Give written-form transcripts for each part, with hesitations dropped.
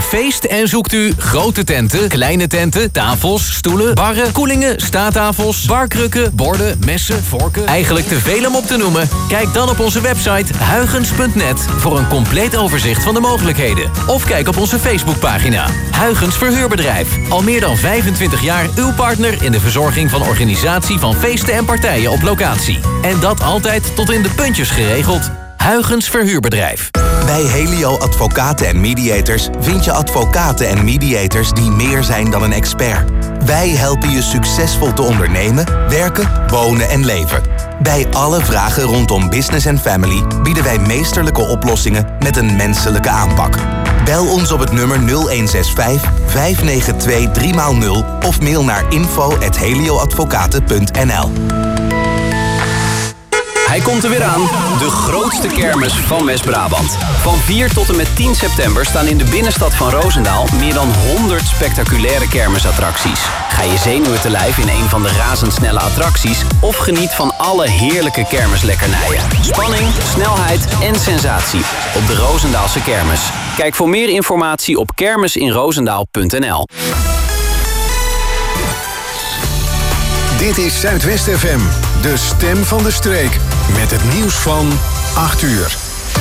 feest en zoekt u grote tenten, kleine tenten, tafels, stoelen, barren, koelingen, staattafels, barkrukken, borden, messen, vorken. Eigenlijk te veel om op te noemen? Kijk dan op onze website huygens.net voor een compleet overzicht van de mogelijkheden. Of kijk op onze Facebookpagina. Huygens Verhuurbedrijf. Al meer dan 25 jaar uw partner in de verzorging van organisatie van feesten en partijen op locatie. En dat altijd tot in de puntjes geregeld. Huygens Verhuurbedrijf. Bij Helio Advocaten en Mediators vind je advocaten en mediators die meer zijn dan een expert. Wij helpen je succesvol te ondernemen, werken, wonen en leven. Bij alle vragen rondom business en family bieden wij meesterlijke oplossingen met een menselijke aanpak. Bel ons op het nummer 0165 592 3x0 of mail naar info@helioadvocaten.nl. Hij komt er weer aan, de grootste kermis van West-Brabant. Van 4 tot en met 10 september staan in de binnenstad van Roosendaal meer dan 100 spectaculaire kermisattracties. Ga je zenuwen te lijf in een van de razendsnelle attracties of geniet van alle heerlijke kermislekkernijen. Spanning, snelheid en sensatie op de Roosendaalse kermis. Kijk voor meer informatie op kermisinroosendaal.nl. Dit is Zuidwest FM, de stem van de streek. Met het nieuws van 8 uur.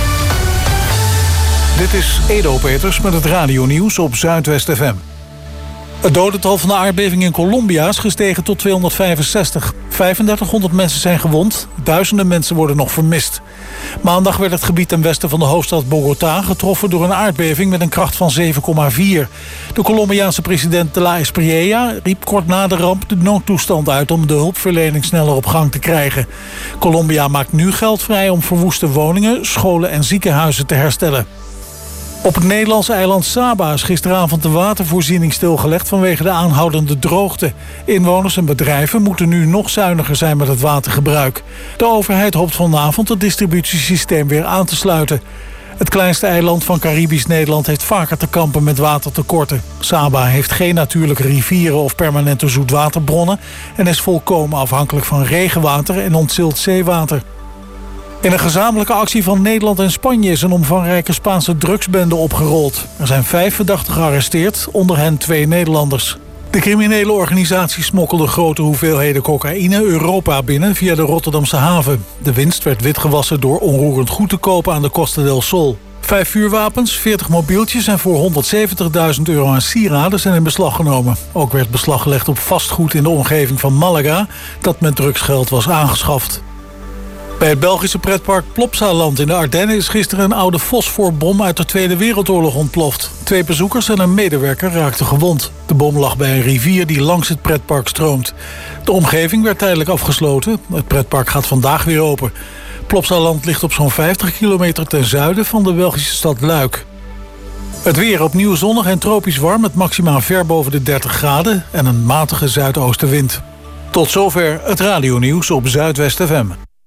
Dit is Edo Peters met het radionieuws op Zuidwest FM. Het dodental van de aardbeving in Colombia is gestegen tot 265. 3500 mensen zijn gewond, duizenden mensen worden nog vermist. Maandag werd het gebied ten westen van de hoofdstad Bogota getroffen door een aardbeving met een kracht van 7,4. De Colombiaanse president de la Espriella riep kort na de ramp de noodtoestand uit om de hulpverlening sneller op gang te krijgen. Colombia maakt nu geld vrij om verwoeste woningen, scholen en ziekenhuizen te herstellen. Op het Nederlandse eiland Saba is gisteravond de watervoorziening stilgelegd vanwege de aanhoudende droogte. Inwoners en bedrijven moeten nu nog zuiniger zijn met het watergebruik. De overheid hoopt vanavond het distributiesysteem weer aan te sluiten. Het kleinste eiland van Caribisch Nederland heeft vaker te kampen met watertekorten. Saba heeft geen natuurlijke rivieren of permanente zoetwaterbronnen en is volkomen afhankelijk van regenwater en ontzild zeewater. In een gezamenlijke actie van Nederland en Spanje is een omvangrijke Spaanse drugsbende opgerold. Er zijn 5 verdachten gearresteerd, onder hen 2 Nederlanders. De criminele organisatie smokkelde grote hoeveelheden cocaïne Europa binnen via de Rotterdamse haven. De winst werd witgewassen door onroerend goed te kopen aan de Costa del Sol. 5 vuurwapens, 40 mobieltjes en voor €170.000 aan sieraden zijn in beslag genomen. Ook werd beslag gelegd op vastgoed in de omgeving van Malaga dat met drugsgeld was aangeschaft. Bij het Belgische pretpark Plopsaland in de Ardennen is gisteren een oude fosforbom uit de Tweede Wereldoorlog ontploft. 2 bezoekers en een medewerker raakten gewond. De bom lag bij een rivier die langs het pretpark stroomt. De omgeving werd tijdelijk afgesloten. Het pretpark gaat vandaag weer open. Plopsaland ligt op zo'n 50 kilometer ten zuiden van de Belgische stad Luik. Het weer opnieuw zonnig en tropisch warm met maxima ver boven de 30 graden en een matige zuidoostenwind. Tot zover het radionieuws op Zuidwest FM.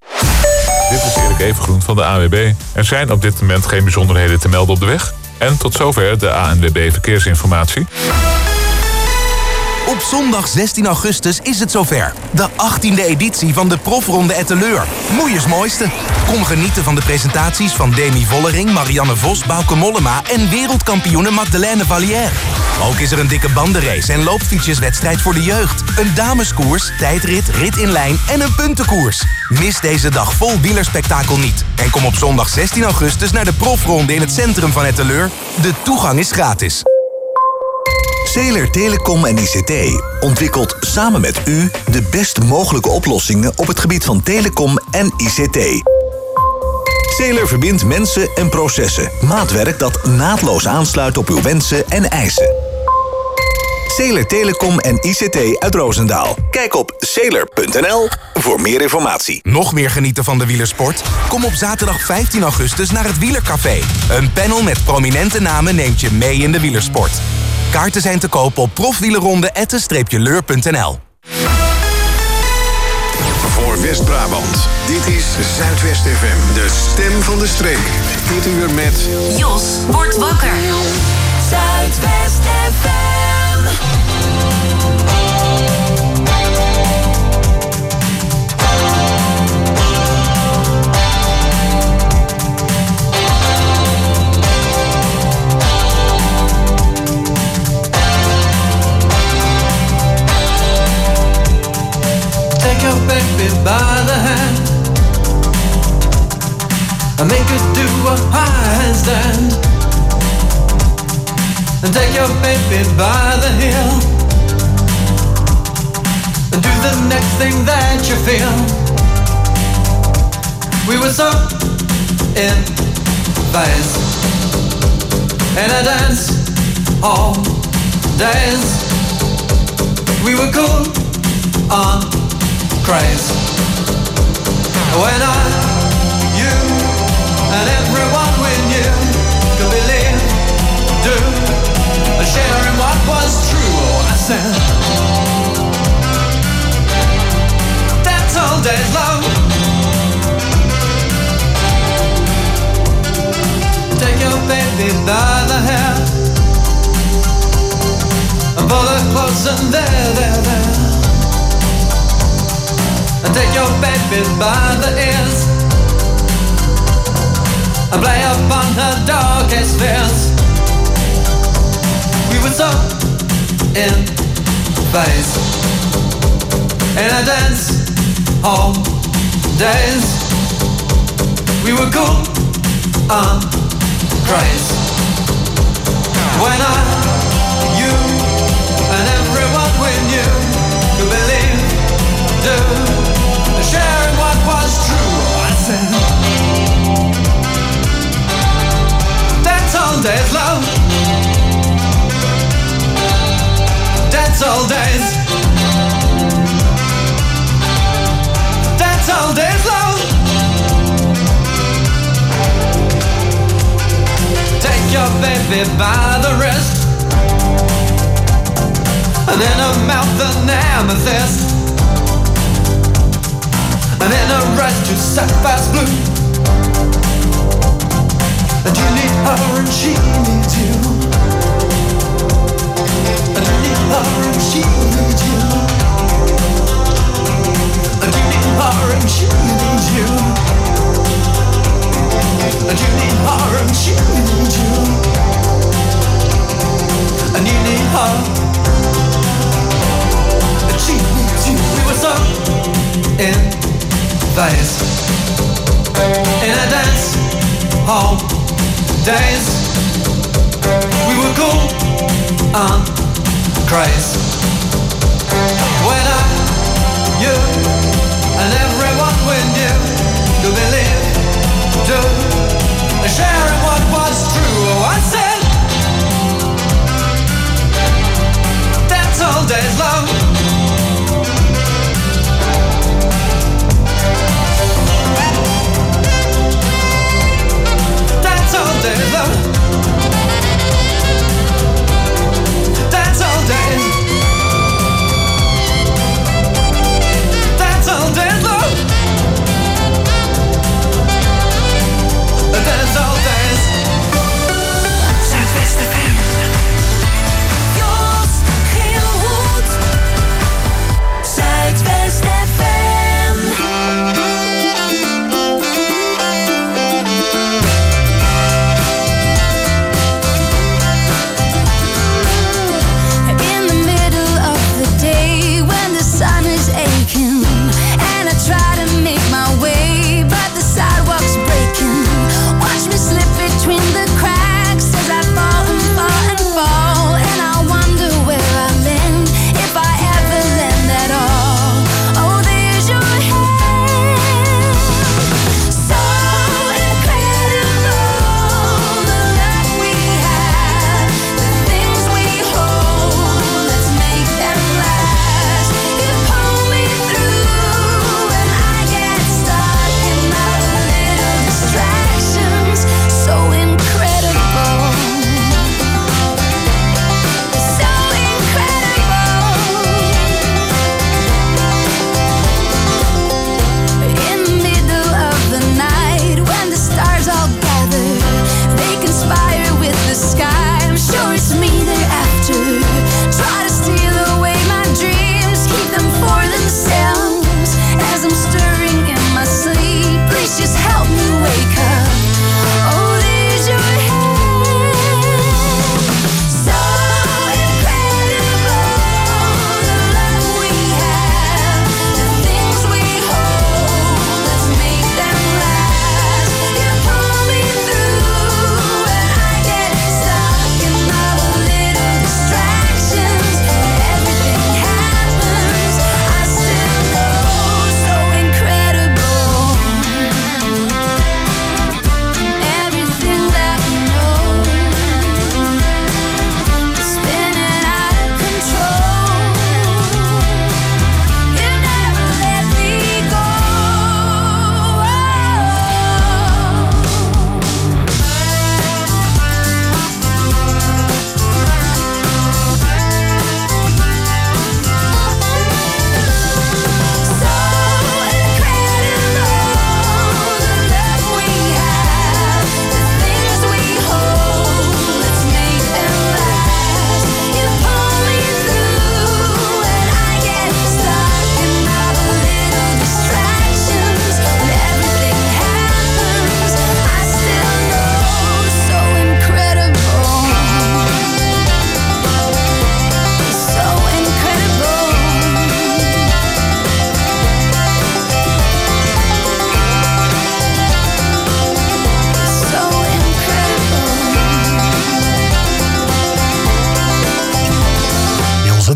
Dit is Erik Evengroen van de ANWB. Er zijn op dit moment geen bijzonderheden te melden op de weg. En tot zover de ANWB Verkeersinformatie. Op zondag 16 augustus is het zover. De 18e editie van de Profronde Etteleur. Moeiers mooiste. Kom genieten van de presentaties van Demi Vollering, Marianne Vos, Bauke Mollema en wereldkampioene Magdalene Vallière. Ook is er een dikke bandenrace en loopfietsjeswedstrijd voor de jeugd. Een dameskoers, tijdrit, rit in lijn en een puntenkoers. Mis deze dag vol wielerspektakel niet. En kom op zondag 16 augustus naar de Profronde in het centrum van Etteleur. De toegang is gratis. Zeeler Telecom en ICT ontwikkelt samen met u de best mogelijke oplossingen op het gebied van telecom en ICT. Zeeler verbindt mensen en processen. Maatwerk dat naadloos aansluit op uw wensen en eisen. Zeeler Telecom en ICT uit Roosendaal. Kijk op zeeler.nl voor meer informatie. Nog meer genieten van de wielersport? Kom op zaterdag 15 augustus naar het Wielercafé. Een panel met prominente namen neemt je mee in de wielersport. Kaarten zijn te kopen op profwielerronde@leur.nl. Voor West-Brabant, dit is Zuidwest FM, de stem van de streek. Dit uur met... Jos wordt wakker. Zuidwest FM. baby by the hand and make her do a handstand, and take your baby by the heel and do the next thing that you feel. We were so in phase in a dance hall days. We were cool on craze when you and everyone we knew could believe, do, and share in what was true. Oh, I said, that's all days love. Take your baby by the hair and pull her close and there. And take your baby by the ears and play upon her darkest fears. We were so in phase in a dance hall days. We were cool on craze when you and everyone we knew could believe, do, sharing what was true. I said, that's all days love. That's all days. That's all days love. Take your baby by the wrist and in her mouth an amethyst, and in her eyes two sapphires blue. And you need her and she needs you, and you need her and she needs you, and you need her and she needs you, and you need her and she needs you, and you need her and she needs you. We were so in phase in a dance hall days. We were cool on craze when you and everyone we knew could believe, do, sharing what was true. Oh, I said, that's all days love. That's all days love. That's all days.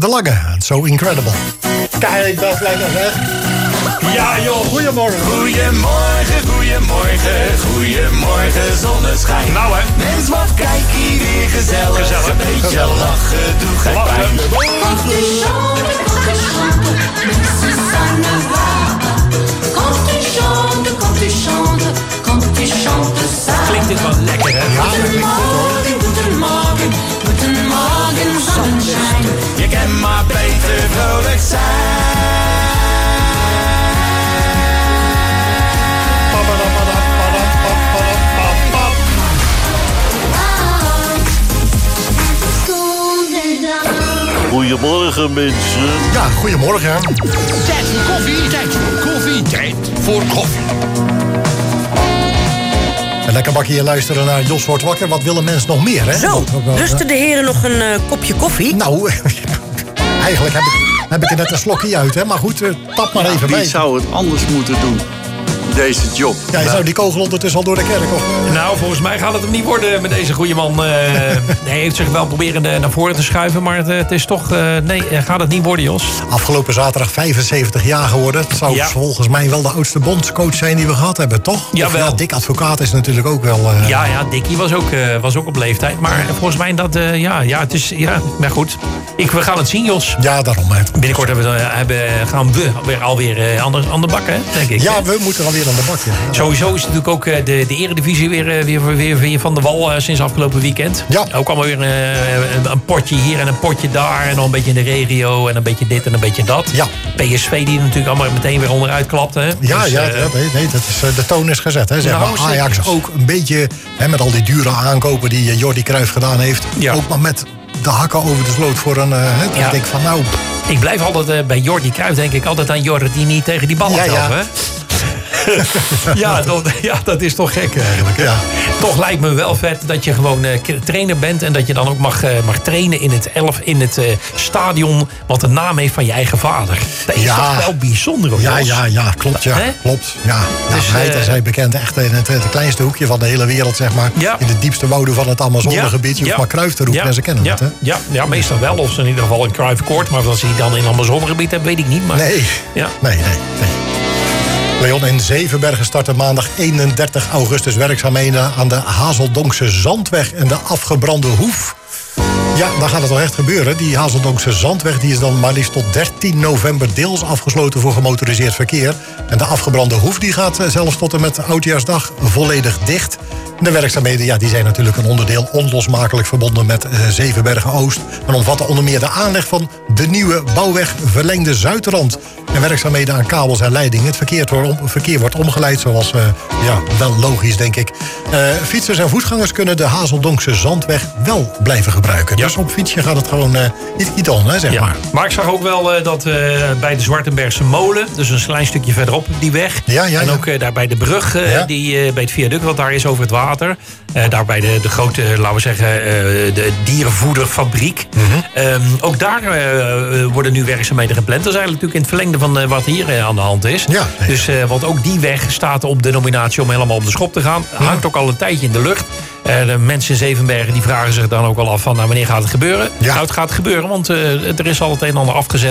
de Lange. So Incredible. Kijk, dat is lekker zeg. Ja joh, goedemorgen. Goedemorgen, goedemorgen, goedemorgen zonneschijn. Nou hè. Mens, wat kijk hier weer gezellig. Een beetje lachen, doe geen pijn. Quand tu chantes, ça ne va pas. Quand tu chantes, ça Klinkt dit wel lekker, hè? Ja, dat klinkt goed hoor. Guten Morgen, guten Morgen, Sonnenschein. Je kan maar beter vrolijk zijn. Goedemorgen mensen. Ja, goedemorgen. Tijd voor koffie, tijd voor koffie, tijd voor koffie. Een lekker bakje luisteren naar Jos wordt wakker. Wat willen mensen nog meer, hè? Zo, lusten de heren nog een kopje koffie? Nou, eigenlijk heb ik er net een slokje uit, hè? Maar goed, tap maar even bij. Wie zou het anders moeten doen? Deze job. Ja, je zou die kogel ondertussen al door de kerk of... Nou, volgens mij gaat het hem niet worden met deze goede man. Nee, hij heeft zich wel proberen naar voren te schuiven, maar het is toch... nee, gaat het niet worden, Jos. Afgelopen zaterdag 75 jaar geworden. Het zou volgens mij wel de oudste bondscoach zijn die we gehad hebben, toch? Jawel. Ja, Dick Advocaat is natuurlijk ook wel... Ja, Dickie was ook op leeftijd. Maar volgens mij dat... het is... Ja, maar goed. We gaan het zien, Jos. Ja, daarom. Binnenkort gaan we weer alweer aan de bak, hè, denk ik. Ja, we moeten alweer aan de bak, ja. Sowieso is natuurlijk ook de eredivisie weer van de wal sinds afgelopen weekend. Ja. Ook allemaal weer een potje hier en een potje daar. En nog een beetje in de regio en een beetje dit en een beetje dat. Ja. PSV die natuurlijk allemaal meteen weer onderuit klapt. Hè? Ja, dus, nee, dat is, de toon is gezet. Hè, zeg nou, maar. Ajax ook een beetje, hè, met al die dure aankopen die Jordi Cruijff gedaan heeft. Ja. Ook maar met de hakken over de sloot voor een... Ik denk van nou... Ik blijf altijd bij Jordi Cruijff, denk ik, altijd aan Jordi die niet tegen die ballen helpt. Hè? Ja, dat is toch gek eigenlijk. Ja. Toch lijkt me wel vet dat je gewoon trainer bent... en dat je dan ook mag trainen in het stadion... wat de naam heeft van je eigen vader. Dat is toch wel bijzonder, hoor. Ja, klopt. Ja, klopt. Ja. Dus, hij is bekend echt in het kleinste hoekje van de hele wereld, zeg maar. Ja. In de diepste wouden van het Amazonegebied. Je hoeft maar Cruijff te roepen en ze kennen het. Hè? Ja, meestal wel. Of ze in ieder geval een Cruijff koort. Maar als hij dan in het Amazonegebied hebt, weet ik niet. Maar, nee. Leon, in Zevenbergen starten maandag 31 augustus werkzaamheden aan de Hazeldonkse Zandweg en de afgebrande Hoef. Ja, daar gaat het wel echt gebeuren. Die Hazeldonkse Zandweg die is dan maar liefst tot 13 november deels afgesloten voor gemotoriseerd verkeer. En de afgebrande Hoef die gaat zelfs tot en met Oudjaarsdag volledig dicht. De werkzaamheden die zijn natuurlijk een onderdeel onlosmakelijk verbonden met Zevenbergen-Oost. En omvatten onder meer de aanleg van de nieuwe bouwweg verlengde Zuidrand. En werkzaamheden aan kabels en leidingen. Het verkeer wordt omgeleid, zoals wel logisch, denk ik. Fietsers en voetgangers kunnen de Hazeldonkse Zandweg wel blijven gebruiken. Ja. Dus op fietsje gaat het gewoon niet on, hè, zeg maar. Maar ik zag ook wel dat bij de Zwartenbergse Molen, dus een klein stukje verderop die weg. En ook daar bij de brug, bij het viaduct wat daar is over het water. Daar bij de grote, laten we zeggen, de dierenvoederfabriek. Ook daar worden nu werkzaamheden gepland. Dat is eigenlijk natuurlijk in het verlengde van wat hier aan de hand is. Ja. Dus, want ook die weg staat op de nominatie om helemaal op de schop te gaan. Hangt ook al een tijdje in de lucht. De mensen in Zevenbergen die vragen zich dan ook al af van wanneer gaat het gebeuren? Ja. Nou, het gaat gebeuren, want er is al het een en ander afgezet.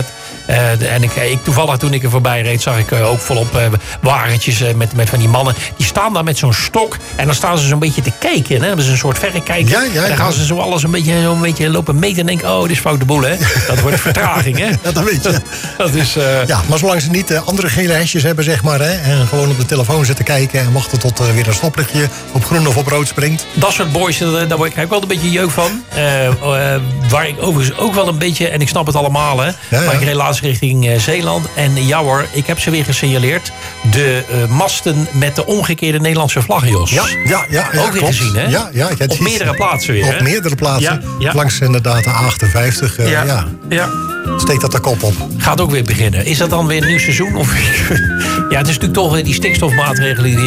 En ik toevallig toen ik er voorbij reed, zag ik ook volop wagentjes met van die mannen. Die staan daar met zo'n stok en dan staan ze zo'n beetje te kijken. Hè? Hebben ze een soort verrekijker. En dan gaan ze zo alles een beetje lopen meten en denken, dit is fout de boel, hè? Dat wordt vertraging, hè? Ja, dat weet je. Dat is, ja, maar zolang ze niet andere gele hesjes hebben, zeg maar, hè, en gewoon op de telefoon zitten kijken en wachten tot weer een stoplichtje op groen of op rood springt. Dat soort boys, daar word ik ook wel een beetje jeugd van. Waar ik overigens ook wel een beetje, en ik snap het allemaal, hè, maar ik reed laatst richting Zeeland. En ja hoor, ik heb ze weer gesignaleerd. De masten met de omgekeerde Nederlandse vlag, Jos. Ja, ook weer klopt. gezien, hè? Ja, op meerdere plaatsen weer. Op meerdere plaatsen. Ja. Langs inderdaad de A58. Ja. Steekt dat de kop op. Gaat ook weer beginnen. Is dat dan weer een nieuw seizoen? Of ja, het is natuurlijk toch die stikstofmaatregelen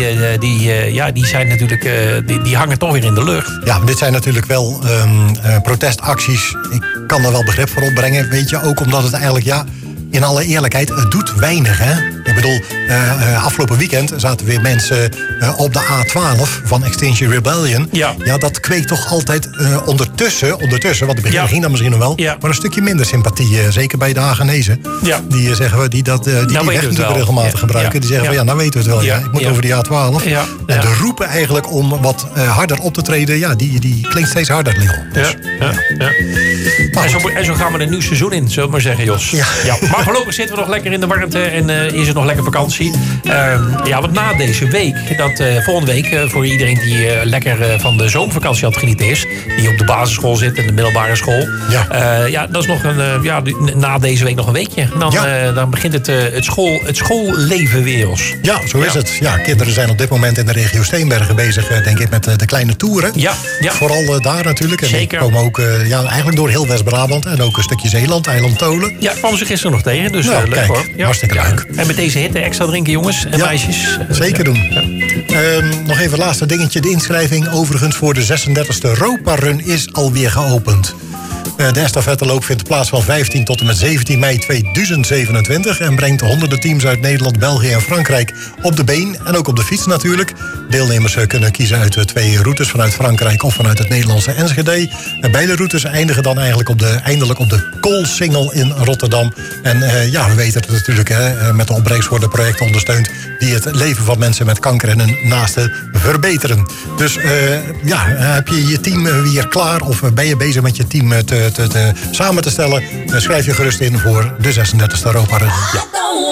die zijn natuurlijk, die hangen toch weer in de lucht. Ja, maar dit zijn natuurlijk wel protestacties. Ik kan er wel begrip voor opbrengen. Weet je, ook omdat het eigenlijk, in alle eerlijkheid, het doet weinig, hè? Ik bedoel, afgelopen weekend zaten weer mensen op de A12 van Extinction Rebellion. Ja, dat kweekt toch altijd ondertussen, want het begin ging dan misschien nog wel, maar een stukje minder sympathie. Zeker bij de Hagenezen. Ja. Die zeggen we, die weg natuurlijk regelmatig gebruiken. Die zeggen van, nou weten we het wel. Ja. Ik moet over die A12. Ja. En de roepen eigenlijk om wat harder op te treden, die klinkt steeds harder, Leon. Dus, En zo gaan we een nieuw seizoen in, zullen we maar zeggen, Jos. Ja. Maar voorlopig zitten we nog lekker in de warmte en is het nog lekker vakantie. Want na deze week, volgende week, voor iedereen die lekker van de zomervakantie aan het genieten is, die op de basisschool zit en de middelbare school. Dat is nog na deze week nog een weekje. Dan begint het schoolleven weer, Jos. Ja, zo is het. Ja, kinderen zijn op dit moment in de regio Steenbergen bezig, denk ik, met de kleine toeren. Ja. Vooral daar natuurlijk. En zeker. Die komen ook eigenlijk door heel West-Brabant en ook een stukje Zeeland, eiland Tolen. Ja, kwamen ze gisteren nog tegen, dus leuk kijk, hoor. Ja. Hartstikke leuk. En met deze hitte extra drinken, jongens en meisjes. Zeker doen. Nog even het laatste dingetje. De inschrijving overigens voor de 36e Europa-run is alweer geopend. De estafetteloop vindt plaats van 15 tot en met 17 mei 2027... en brengt honderden teams uit Nederland, België en Frankrijk op de been. En ook op de fiets natuurlijk. Deelnemers kunnen kiezen uit 2 routes vanuit Frankrijk of vanuit het Nederlandse Enschede. En beide routes eindigen dan eigenlijk eindelijk op de Koolsingel in Rotterdam. En we weten het natuurlijk, met de opbrengst worden projecten ondersteund die het leven van mensen met kanker en hun naasten verbeteren. Dus heb je je team weer klaar of ben je bezig met je team samen te stellen? Schrijf je gerust in voor de 36e Europa-run. Ja.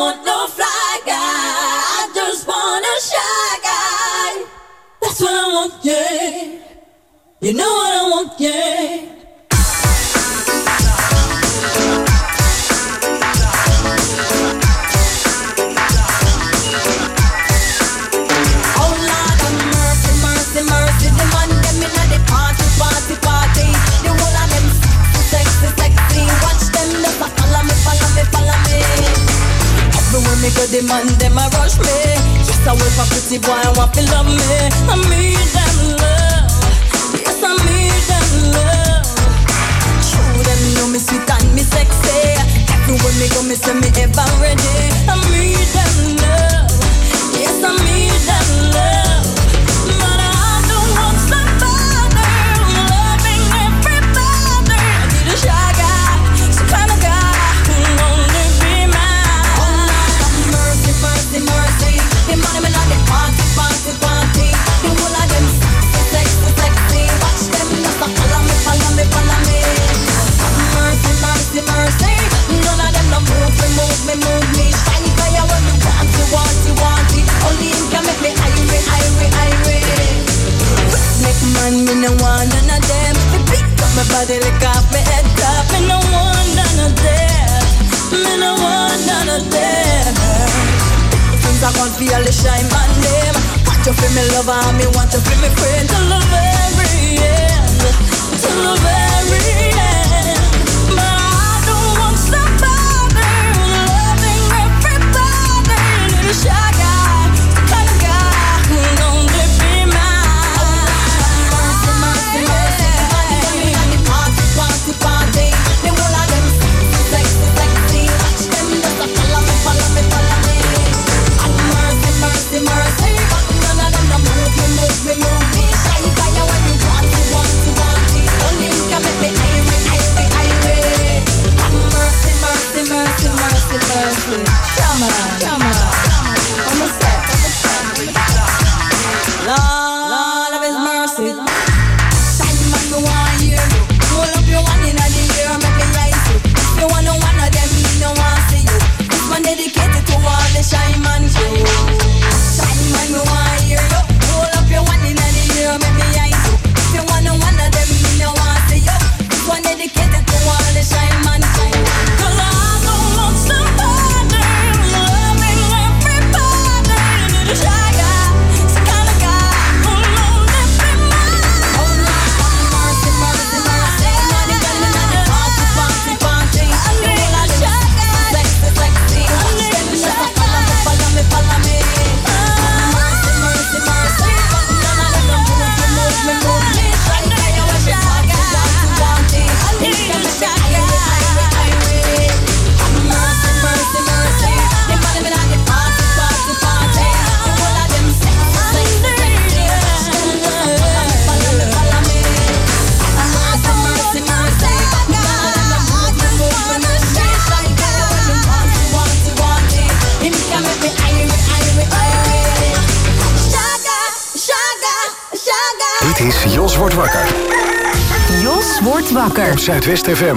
That's what I want, yeah. You know what I want, yeah. Oh Lord have mercy, mercy, mercy. The man them inna the party, party, party. The whole of them sexy, sexy. Watch them just a follow me, follow me, follow me. Everywhere me go, the man them a rush me. I wait for pretty boy, I want to love me. I need them love. Yes, I need them love. Show them know me sweet and me sexy. Everywhere me go, me say me ever ready. I need them love. Yes, I need them love. But I don't want somebody loving everybody. I need a shy guy, some kind of guy who only be mine. Oh Lord, mercy, mercy, mercy. The money me not the party, party, party. The whole of them sexy, sexy. Watch them just a follow me, follow me, follow me. Mercy, mercy, mercy. None of them no move me, move me, move me. Shine fire when me want it, want it, want it. Only him can make me irie, irie, irie. Make man, me no want none of them. Me pick up my body, lick off me head top. Me no want none of them. Me no want none of them. I can't feel the shine on them. Want you feel me lover, me want you feel me friend. Till the very end, till the very end. But I don't want somebody loving everybody. Need a shy guy, the kind of guy who only be mine. Mercy, mercy, mercy. Party, party, party, party. The whole of them sexy, sexy. Watch them just a follow me, follow me, follow me. Mercy, mercy, but none of them no move me, move me, move me. Shine fire when you want it, want it, want it. Only you can make me irie, wordt wakker. Jos wordt wakker. Op Zuidwest FM.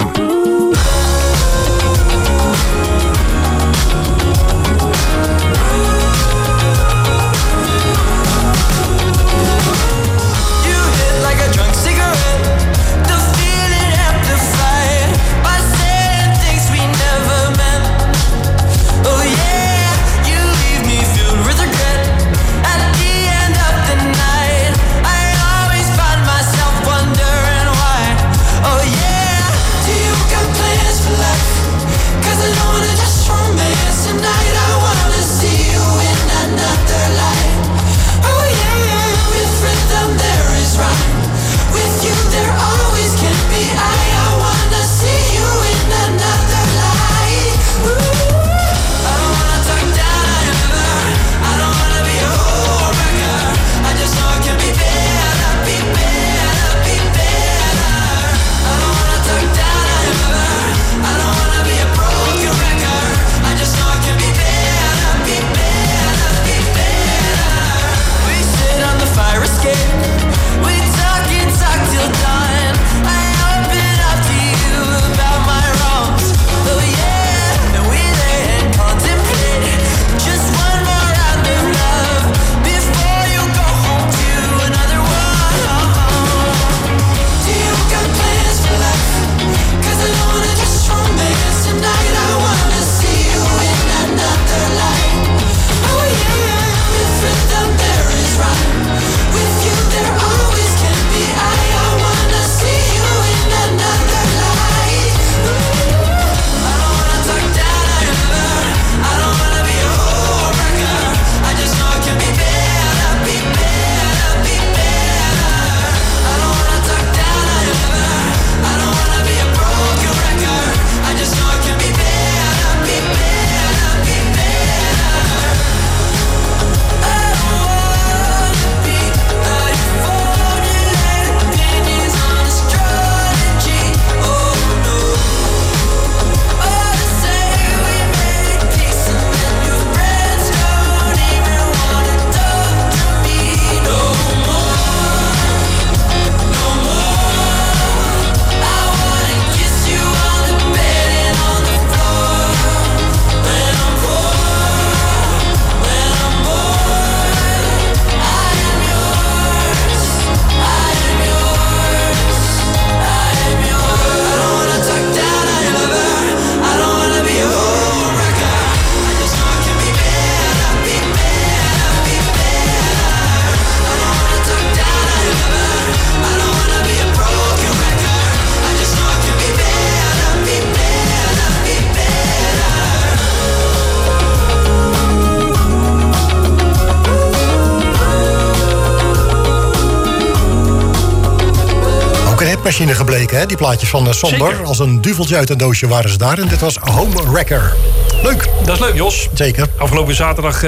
Machine gebleken, hè? Die plaatjes van Sonder. Zeker. Als een duveltje uit een doosje waren ze daar. En dit was Home Wrecker. Leuk. Dat is leuk, Jos. Zeker. Afgelopen zaterdag,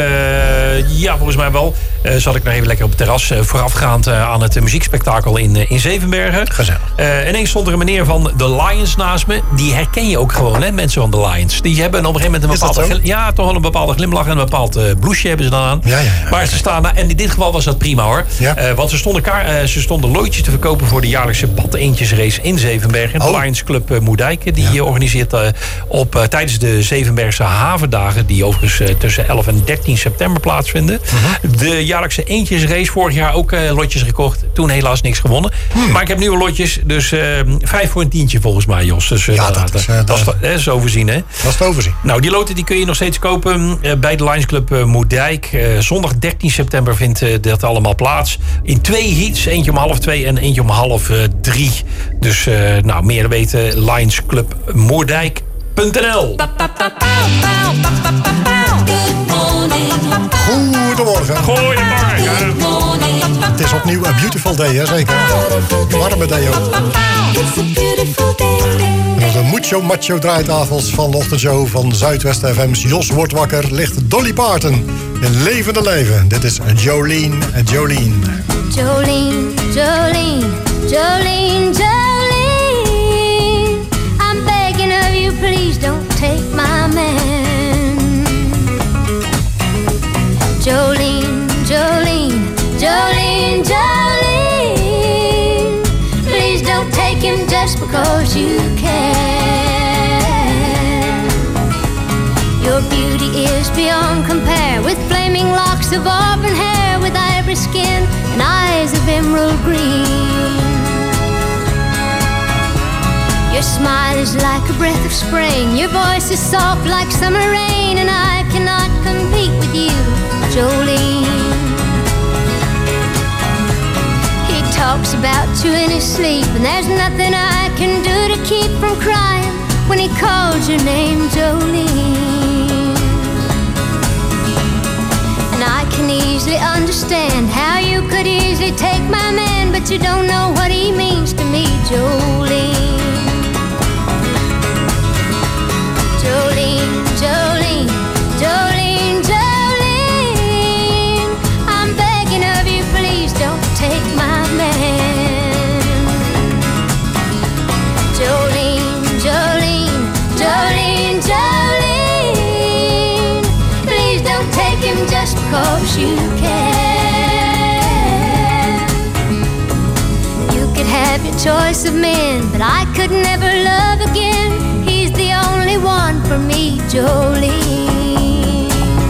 ja, volgens mij wel, zat ik nog even lekker op het terras. Voorafgaand aan het muziekspektakel in Zevenbergen. Gezellig. Ineens stond er een meneer van The Lions naast me. Die herken je ook gewoon, hè, mensen van The Lions. Die hebben op een gegeven moment een bepaalde, toch wel een bepaalde glimlach en een bepaald blouseje hebben ze dan aan. Ja. Maar ze staan daar, en in dit geval was dat prima hoor. Ja. Want ze stonden loodjes te verkopen voor de jaarlijkse Pad-Eendjesrace in Zevenbergen. De Lions Club Moerdijk, die organiseert tijdens de Zevenbergse Havendagen, die overigens tussen 11 en 13 september plaatsvinden. De jaarlijkse Eendjesrace, vorig jaar ook lotjes gekocht. Toen helaas niks gewonnen. Maar ik heb nieuwe lotjes, dus 5 voor een tientje volgens mij, Jos. Dus, dat is overzien, hè? Dat is te overzien. Nou, die loten die kun je nog steeds kopen bij de Lions Club Moerdijk. Zondag 13 september vindt dat allemaal plaats. In 2 heats, eentje om 2:30 en eentje om 2:30. Dus meer weten, Lions Club Moerdijk.nl. Goedemorgen. Het is opnieuw een beautiful day, hè? Zeker. Warme day ook. En op de Mucho Macho draaitafels van de ochtendshow van Zuidwest FM's Jos wordt wakker ligt Dolly Parton in levende leven. Dit is Jolene. Jolene, Jolene, Jolene, Jolene. I'm begging of you, please don't take my man. Jolene, Jolene, Jolene, Jolene. because you can. Your beauty is beyond compare, with flaming locks of auburn hair, with ivory skin and eyes of emerald green. Your smile is like a breath of spring, your voice is soft like summer rain, and I cannot compete with you, Jolene. He talks about you in his sleep, and there's nothing I can do to keep from crying when he calls your name, Jolene. And I can easily understand how you could easily take my man, but you don't know what he means to me, Jolene. Jolene, Jolene, Jolene, Jolene, I'm begging of you, please don't take my man. Jolene, Jolene, Jolene, Jolene, please don't take him just because you can. You could have your choice of men, but I could never love again. He's the only one for me, Jolene.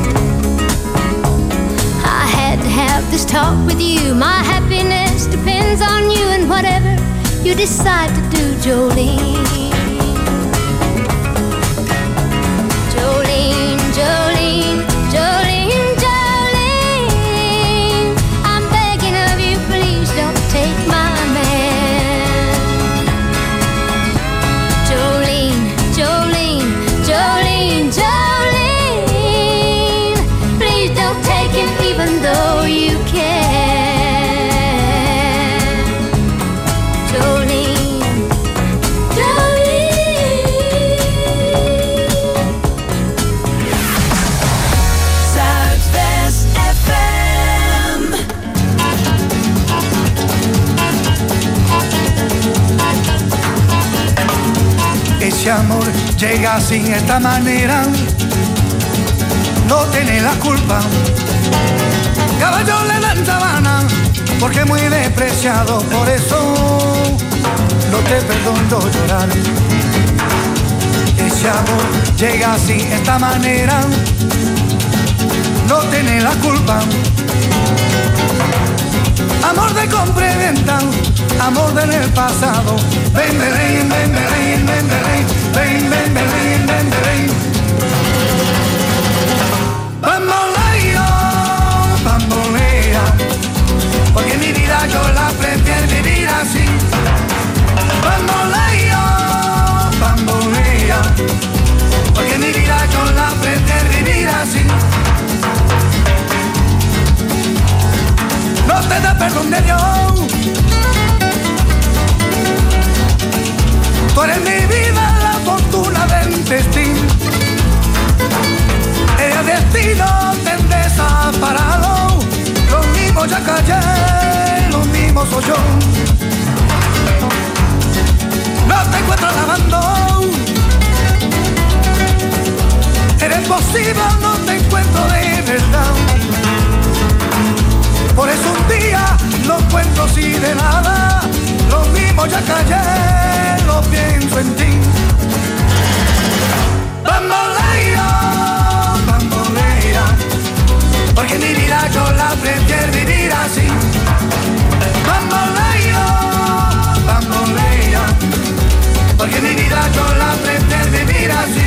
I had to have this talk with you. My happiness depends on you, and whatever you decide to do, Jolene. Jolene, Jolene, Jolene, Jolene, I'm begging of you, please don't take my man. Jolene, Jolene, Jolene, Jolene, please don't take him even though you can. Jolene, Jolene. Zuidwest FM. Ese amor llega así, de esta manera, no tiene la culpa. Caballo le dan sabana, porque muy despreciado, por eso no te perdono llorar. Ese amor llega así, de esta manera, no tiene la culpa. Amor de compra y venta, amor del pasado. Ven, ven, ven, ven, ven, ven, ven, ven, ven, ven, ven, ven. Bamboleo, bambolea, porque mi vida yo la prefiero vivir así. Bamboleo, bambolea, porque mi vida yo la prefiero vivir así. No te da perdón de Dios. Tú eres mi vida, la fortuna del destino. El destino te desaparado. Lo mismo ya callé, lo mismo soy yo. No te encuentro lavando. Eres posible, no te encuentro de verdad. Por eso un día no encuentro así de nada. Lo mismo ya callé, lo pienso en ti. Bambolea, bambolea, porque mi vida yo la prefiero vivir así. Bambolea, bambolea, porque mi vida yo la prefiero vivir así.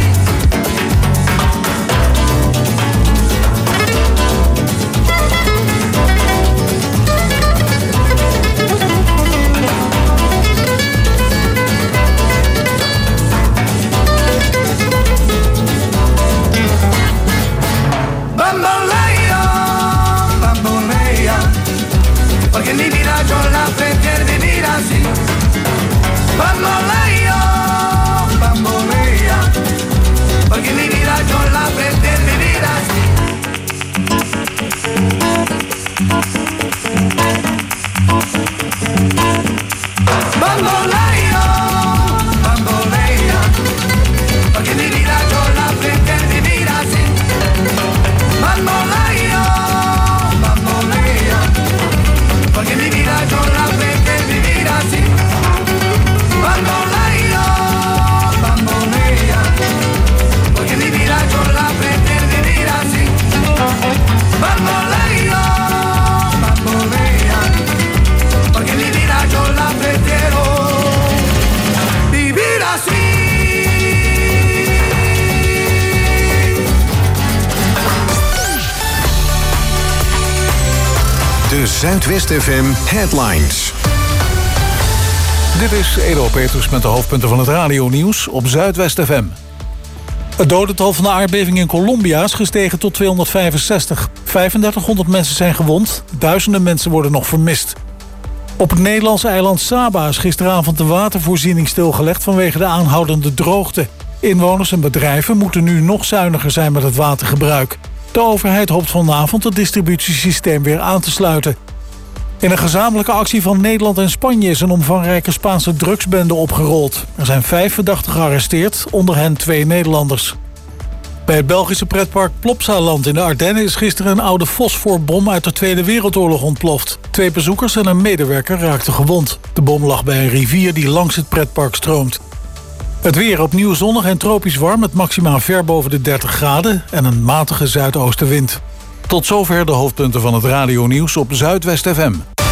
De Zuidwest FM Headlines. Dit is Edo Peters met de hoofdpunten van het radionieuws op Zuidwest FM. Het dodental van de aardbeving in Colombia is gestegen tot 265. 3500 mensen zijn gewond, duizenden mensen worden nog vermist. Op het Nederlandse eiland Saba is gisteravond de watervoorziening stilgelegd vanwege de aanhoudende droogte. Inwoners en bedrijven moeten nu nog zuiniger zijn met het watergebruik. De overheid hoopt vanavond het distributiesysteem weer aan te sluiten. In een gezamenlijke actie van Nederland en Spanje is een omvangrijke Spaanse drugsbende opgerold. Er zijn 5 verdachten gearresteerd, onder hen 2 Nederlanders. Bij het Belgische pretpark Plopsaland in de Ardennen is gisteren een oude fosforbom uit de Tweede Wereldoorlog ontploft. 2 bezoekers en een medewerker raakten gewond. De bom lag bij een rivier die langs het pretpark stroomt. Het weer opnieuw zonnig en tropisch warm met maxima ver boven de 30 graden en een matige zuidoostenwind. Tot zover de hoofdpunten van het radionieuws op Zuidwest FM.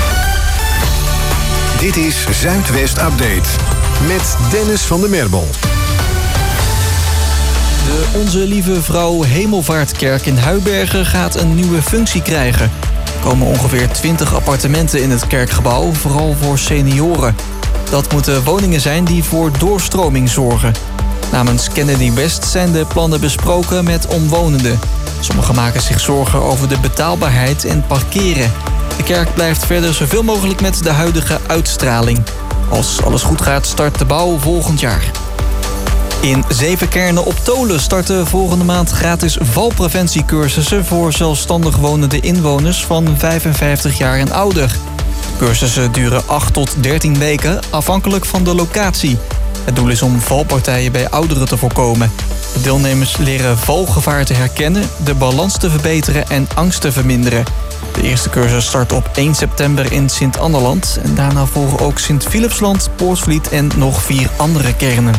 Dit is Zuidwest Update met Dennis van der Merbel. De Onze Lieve Vrouw Hemelvaartkerk in Huibergen gaat een nieuwe functie krijgen. Er komen ongeveer 20 appartementen in het kerkgebouw, vooral voor senioren. Dat moeten woningen zijn die voor doorstroming zorgen. Namens Kennedy West zijn de plannen besproken met omwonenden. Sommigen maken zich zorgen over de betaalbaarheid en parkeren. De kerk blijft verder zoveel mogelijk met de huidige uitstraling. Als alles goed gaat, start de bouw volgend jaar. In 7 kernen op Tolen starten volgende maand gratis valpreventiecursussen voor zelfstandig wonende inwoners van 55 jaar en ouder. Cursussen duren 8 tot 13 weken, afhankelijk van de locatie. Het doel is om valpartijen bij ouderen te voorkomen. De deelnemers leren valgevaar te herkennen, de balans te verbeteren en angst te verminderen. De eerste cursus start op 1 september in Sint-Anneland. En daarna volgen ook Sint-Philipsland, Poortvliet en nog 4 andere kernen.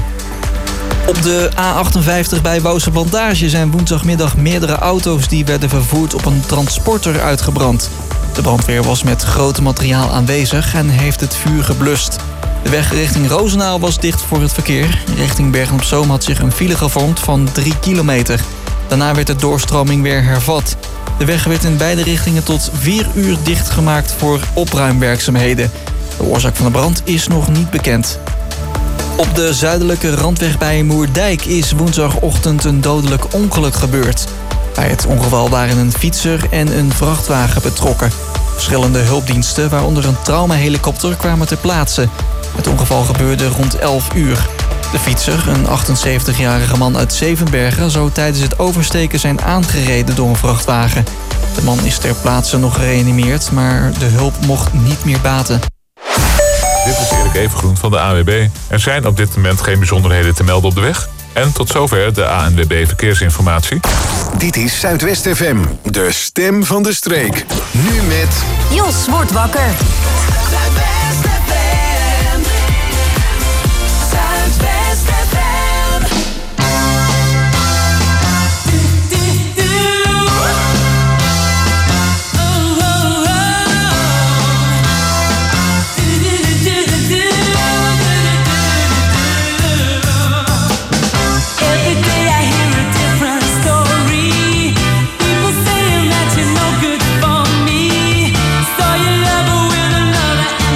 Op de A58 bij Wouwse Plantage zijn woensdagmiddag meerdere auto's die werden vervoerd op een transporter uitgebrand. De brandweer was met groot materiaal aanwezig en heeft het vuur geblust. De weg richting Roosendaal was dicht voor het verkeer. Richting Bergen-op-Zoom had zich een file gevormd van 3 kilometer. Daarna werd de doorstroming weer hervat. De weg werd in beide richtingen tot 4 uur dichtgemaakt voor opruimwerkzaamheden. De oorzaak van de brand is nog niet bekend. Op de zuidelijke randweg bij Moerdijk is woensdagochtend een dodelijk ongeluk gebeurd. Bij het ongeval waren een fietser en een vrachtwagen betrokken. Verschillende hulpdiensten, waaronder een traumahelikopter, kwamen ter plaatse. Het ongeval gebeurde rond 11 uur. De fietser, een 78-jarige man uit Zevenbergen, zou tijdens het oversteken zijn aangereden door een vrachtwagen. De man is ter plaatse nog gereanimeerd, maar de hulp mocht niet meer baten. Dit is Erik Evengroen van de ANWB. Er zijn op dit moment geen bijzonderheden te melden op de weg. En tot zover de ANWB Verkeersinformatie. Dit is Zuidwest FM, de stem van de streek. Nu met... Jos wordt wakker. Good for me, so you love her with another.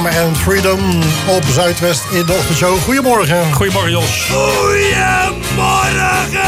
Farm and Freedom op Zuidwest in de ochtendshow. Goedemorgen. Goedemorgen, Jos. Goedemorgen.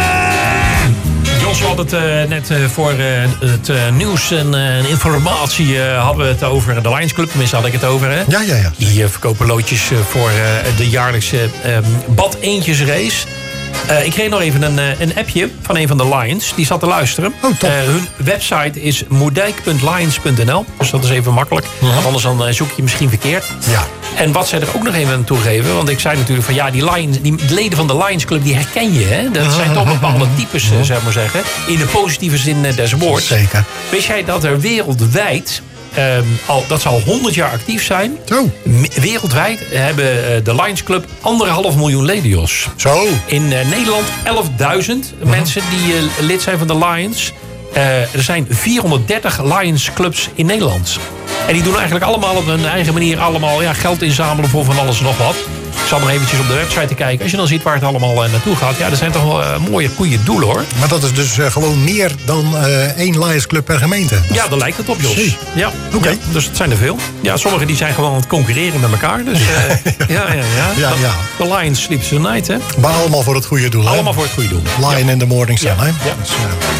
Jos, we hadden het net voor het nieuws en informatie hadden we het over de Lions Club. Tenminste had ik het over. Hè? Ja. Die verkopen loodjes voor de jaarlijkse Bad Eendjesrace. Ik kreeg nog even een appje van een van de Lions. Die zat te luisteren. Oh, top. Hun website is moerdijk.lions.nl. Dus dat is even makkelijk. Want anders dan zoek je misschien verkeerd. Ja. En wat zij er ook nog even aan toegeven. Want ik zei natuurlijk van ja, die leden van de Lions Club die herken je. Hè? Dat zijn toch bepaalde types, zeg maar zeggen. In de positieve zin des woords. Zeker. Wist jij dat er wereldwijd... dat ze al 100 jaar actief zijn. Zo. Wereldwijd hebben de Lions Club 1,5 miljoen leden, Jos. Zo. In Nederland 11.000 mensen die lid zijn van de Lions. Er zijn 430 Lions Clubs in Nederland. En die doen eigenlijk allemaal op hun eigen manier geld inzamelen voor van alles en nog wat. Ik zal nog eventjes op de website kijken. Als je dan ziet waar het allemaal naartoe gaat. Ja, dat zijn toch wel mooie, goede doelen, hoor. Maar dat is dus gewoon meer dan 1 Lions Club per gemeente. Ja, daar lijkt het op, Jos. Ja, oké. Ja, dus het zijn er veel. Ja, sommigen die zijn gewoon aan het concurreren met elkaar. Dus ja. De Lions sleeps tonight, hè. Maar allemaal voor het goede doel, hè? Allemaal voor het goede doel. Lion in the morning sun, hè? Ja. Dus,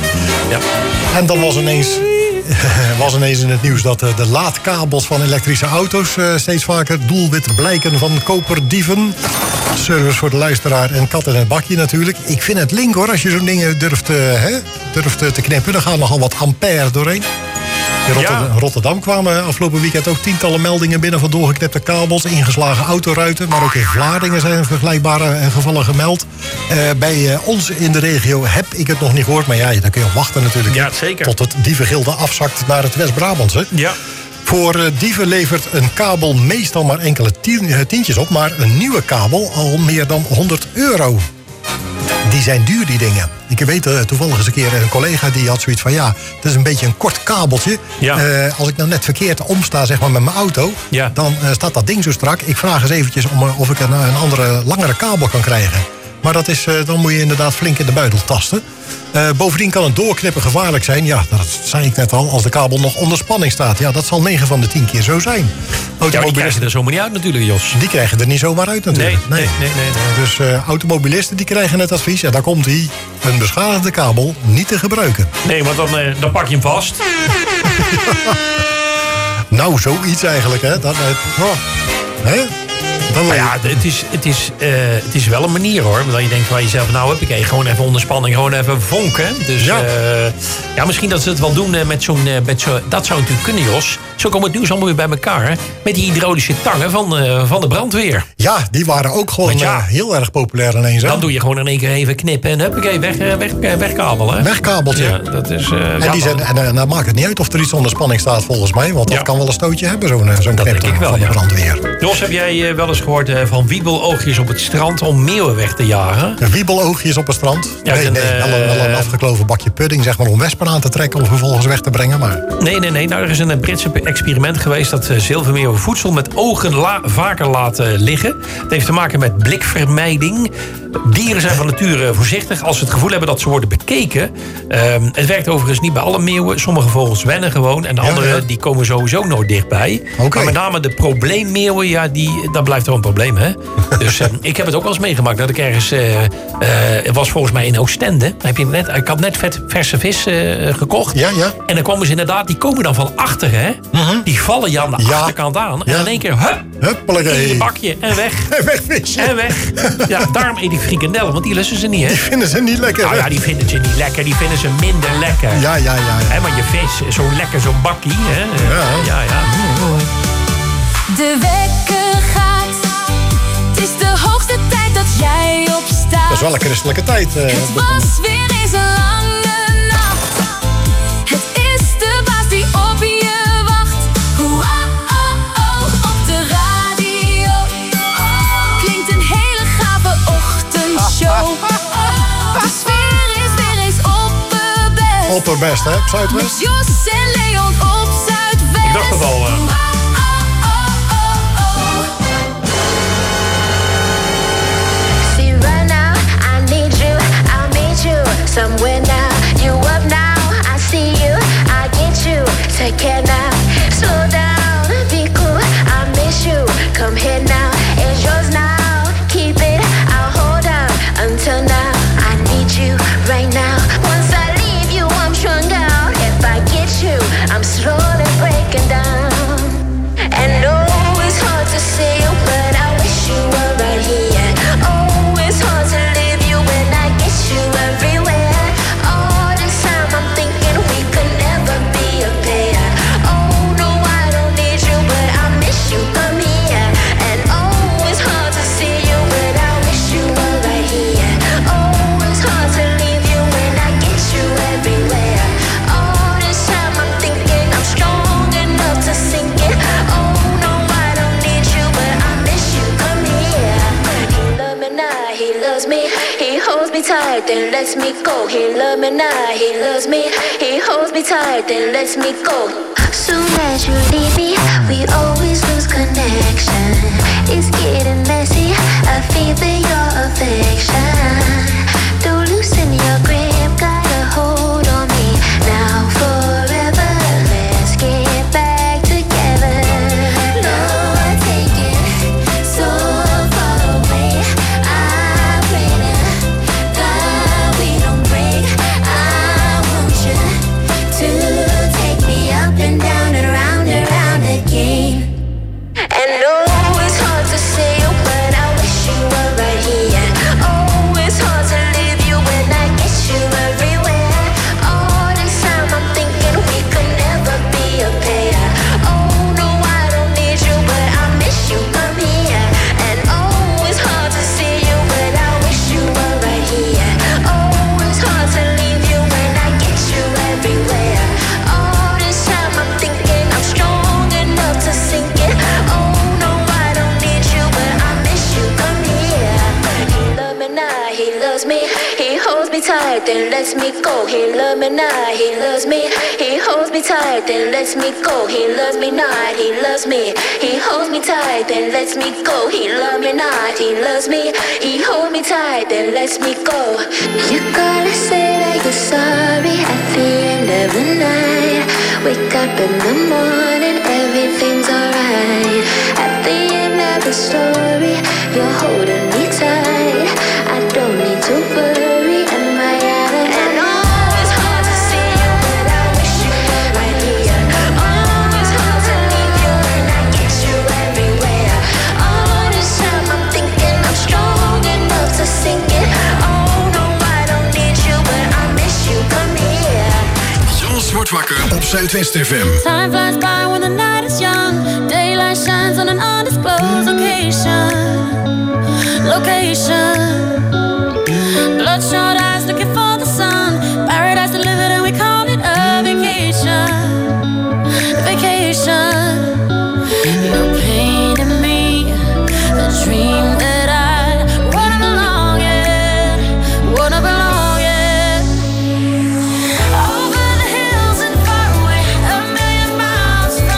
En dan was ineens in het nieuws dat de laadkabels van elektrische auto's steeds vaker doelwit blijken van koperdieven. Service voor de luisteraar en kat in het bakje natuurlijk. Ik vind het link, hoor, als je zo'n ding durft te knippen. Dan gaan nogal wat ampère doorheen. In Rotterdam kwamen afgelopen weekend ook tientallen meldingen binnen van doorgeknipte kabels, ingeslagen autoruiten. Maar ook in Vlaardingen zijn vergelijkbare gevallen gemeld. Bij ons in de regio heb ik het nog niet gehoord. Maar ja, dan kun je wachten natuurlijk. Ja, zeker. Tot het dievengilde afzakt naar het West-Brabantse. Ja. Voor dieven levert een kabel meestal maar enkele tientjes op. Maar een nieuwe kabel al meer dan €100. Die zijn duur, die dingen. Ik weet toevallig eens een keer een collega die had zoiets van... ja, het is een beetje een kort kabeltje. Ja. Als ik nou net verkeerd omsta, zeg maar, met mijn auto... dan staat dat ding zo strak. Ik vraag eens eventjes of ik een andere, langere kabel kan krijgen. Maar dat is, dan moet je inderdaad flink in de buidel tasten. Bovendien kan een doorknippen gevaarlijk zijn. Ja, dat zei ik net al, als de kabel nog onder spanning staat. Ja, dat zal 9 van de 10 keer zo zijn. Ja, die krijgen er zomaar niet uit natuurlijk, Jos. Die krijgen er niet zomaar uit natuurlijk. Nee. Dus automobilisten die krijgen het advies. Ja, daar komt hij. Een beschadigde kabel niet te gebruiken. Nee, want dan pak je hem vast. Nou, zoiets eigenlijk, hè. Hè? Maar ja, het is wel een manier, hoor. Dat je denkt van jezelf, nou heb ik gewoon even onder spanning, gewoon even vonken. Dus ja, misschien dat ze het wel doen met zo'n... dat zou natuurlijk kunnen, Jos. Zo komt het nieuws allemaal weer bij elkaar. Met die hydraulische tangen van de brandweer. Ja, die waren ook gewoon heel erg populair ineens. Hè? Dan doe je gewoon in één keer even knippen en huppakee, wegkabel. Hè? Wegkabeltje. Ja, dat is... en dan maakt het niet uit of er iets onder spanning staat, volgens mij. Want dat kan wel een stootje hebben, zo'n knip van de brandweer. Jos, heb jij wel eens gehoord van wiebeloogjes op het strand om meeuwen weg te jagen? Wiebeloogjes op het strand? Ja, nee, wel een afgekloven bakje pudding, zeg maar, om wespen aan te trekken... om vervolgens weg te brengen, maar... Nee. Nou, er is een Britse experiment geweest... dat zilvermeeuwen voedsel met ogen vaker laten liggen. Het heeft te maken met blikvermijding. Dieren zijn van nature voorzichtig als ze het gevoel hebben dat ze worden bekeken. Het werkt overigens niet bij alle meeuwen. Sommige vogels wennen gewoon. En de andere die komen sowieso nooit dichtbij. Okay. Maar met name de probleemmeeuwen, dat blijft wel een probleem, hè? Dus ik heb het ook wel eens meegemaakt. Dat ik ergens... het was volgens mij in Oostende. Ik had net verse vis gekocht. Ja. En dan komen ze inderdaad... Die komen dan van achter, hè? Die vallen je aan de achterkant aan. En in één keer, in je bakje en weg. En weg, visje. En weg. Ja, daarom eet ik frikandellen, want die lussen ze niet, hè? Die vinden ze niet lekker. Nou ja, die vinden ze niet lekker. Die vinden ze minder lekker. Ja. Hè, maar je vis, zo lekker, zo'n bakkie, hè? Ja. De wekker gaat. Het is de hoogste tijd dat jij opstaat. Dat is wel een christelijke tijd. Het was weer eens een lange nacht. Het is de baas die op je wacht. Op de radio klinkt een hele gave ochtendshow. De sfeer is weer eens opperbest. Opperbest, hè? Op Zuidwest. Met Jos en Leon op Zuidwest. Ik dacht het al. Somewhere now, you up now, I see you, I get you, take care now, slow down, be cool, I miss I'm here now. It's yours now. Keep it, I'll hold on until now. I need you right now. Once I leave you, I'm strung out. If I get you, I'm slowly breaking down. And oh, it's hard to see you, but I wish you were right here. Oh, it's hard to leave you when I get you everywhere. All this time I'm thinking we could never be a pair. Oh no, I don't need you, but I miss you, come here. And oh, it's hard to see you, but I wish you were right here. Oh, it's hard to leave you when I get you everywhere. All this time I'm thinking I'm strong enough to sink it. Oh no, I don't need you, but I miss you, come here. He loves me now, he loves me. He holds me tight, then lets me go. He loves me now, he loves me. He holds me tight, then lets me go. Soon as you leave me, we always lose connection. It's getting messy, I feel for your affection. Don't loosen your grip, got a hold on me. Now forever, let's get back together. No, I take it so far away. I pray to God we don't break. I want you to take me up and down and round again. And oh, it's hard to see you, but I wish you were right here. Oh, it's hard to leave you when I get you everywhere. All this time I'm thinking we could never be a pair. Oh no, I don't need you, but I miss you, come here. And oh, it's hard to see you, but I wish you were right here. Oh, it's hard to leave you when I get you everywhere. All this time I'm thinking I'm strong enough to sink it. Oh no, I don't need you, but I miss you, come here. He loves me now, he loves me. He holds me tight, then lets me go. He loves me now, he loves me. He holds me tight, then lets me go. He loves me not, he loves me. He holds me tight, then lets me go. He loves me not, he loves me. He holds me tight, then lets me go. You gotta say that you're sorry at the end of the night. Wake up in the morning, everything's alright. At the end of the story, you're holding me tight. I don't need to worry, am I out of and oh, it's hard to see you, but I wish you were right here. Oh, it's hard to leave you when I get you everywhere. All this time I'm thinking I'm strong enough to sink it. Oh no, I don't need you, but I miss you, come here. Jos wordt wakker op Zuidwest FM. Time flies by when the night is young. Daylight shines on an undisclosed location. Bloodshot eyes looking for the sun. Paradise delivered and we call it a vacation. You're painting me a dream that I wanna belong in. Over the hills and far away, a million miles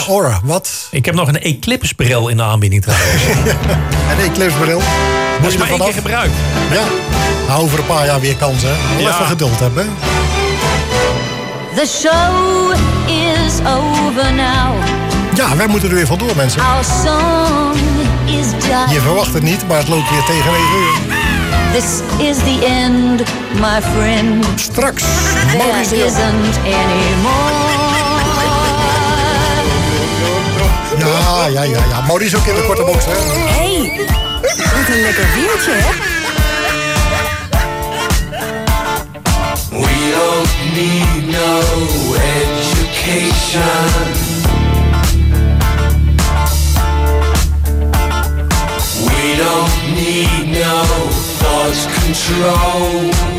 Aura, wat? Ik heb nog een Eclipse-bril in de aanbieding trouwens. Een Eclipse-bril? Dat is maar 1 keer gebruikt. Ja, nou, over een paar jaar weer kans, hè. Wel even geduld hebben. The show is over now. Ja, wij moeten er weer vandoor, mensen. Our song is done. Je verwacht het niet, maar het loopt weer tegen 9 uur. This is the end, my friend. Straks. There isn't any more. Ja. Maurice ook in de korte box, hè? Hey, wat een lekker weertje, hè? We don't need no education. We don't need no thought control.